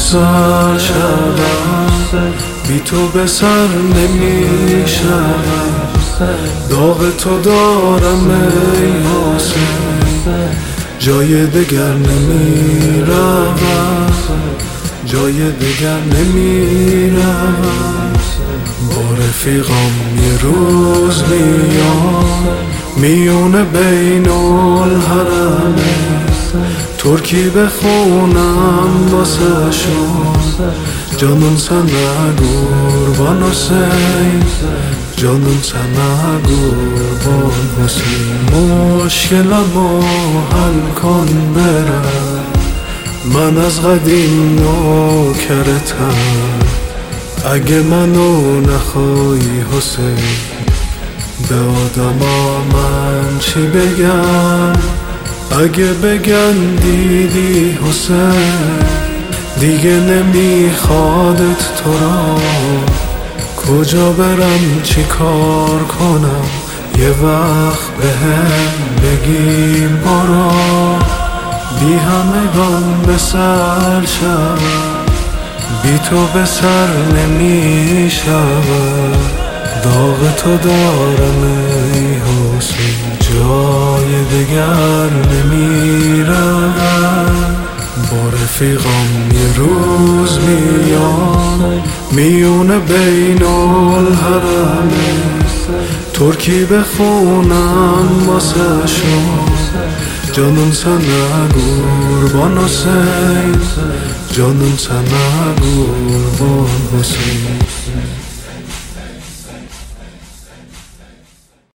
سر شدم، بی تو به سر نمیشم. داغ تو دارم ای حسین، جای دگر نمیروم، جای دگر نمیروم. با رفیقام یه روز میام میونه بین الحرمه، ترکی بخونم واسه شون. جانون سنه قربان حسین، جانون سنه قربان حسین. مشکلمو حل کن برم، من از قدیم نوکرتم. اگه منو نخوای حسین، به آدما من چی بگم؟ اگه بگن دیدی حسین، دیگه نمیخوادت تو را. کجا برم چی کار کنم؟ یه وقت بهم بگیم برا. بی همگان به سر شد، بی تو به سر نمیشود. داغ تو دارم ای حسین، جای دگر نمیروم. با رفیقام یه روز میام میونه بین الحرمه، ترکی بخونم واسه شون. جانون سنه قربان حسین، جانون سنه قربان حسین.